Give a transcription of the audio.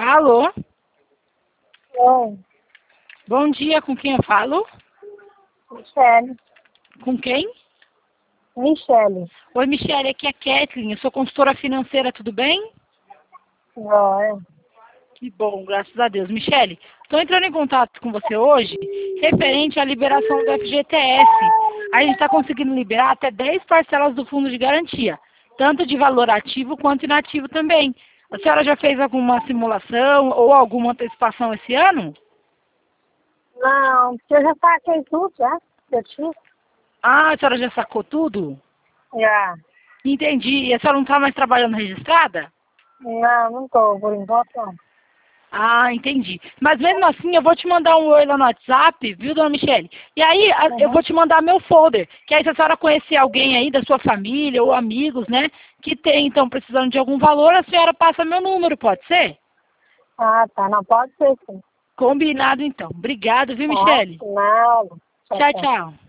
Alô? Oi, Bom dia, com quem eu falo? Michele. Com quem? Michele. Oi, Michele, aqui é a Kathleen, eu sou consultora financeira, tudo bem? Oi. Que bom, graças a Deus. Michele, estou entrando em contato com você hoje referente à liberação do FGTS. A gente está conseguindo liberar até 10 parcelas do fundo de garantia, tanto de valor ativo quanto inativo também. A senhora já fez alguma simulação ou alguma antecipação esse ano? Não, porque eu já saquei tudo, já. Eu tinha. Ah, a senhora já sacou tudo? Já. Entendi. E a senhora não está mais trabalhando registrada? Não tô, por enquanto não. Ah, entendi. Mas mesmo assim, eu vou te mandar um oi lá no WhatsApp, viu, dona Michele? E aí, eu Uhum. vou te mandar meu folder, que aí se a senhora conhecer alguém aí da sua família ou amigos, né, que tem, então, precisando de algum valor, a senhora passa meu número, pode ser? Ah, tá. Não pode ser sim. Combinado, então. Obrigado, viu, Tá. Michele? Nada. Tchau, Tchau, tchau. tchau.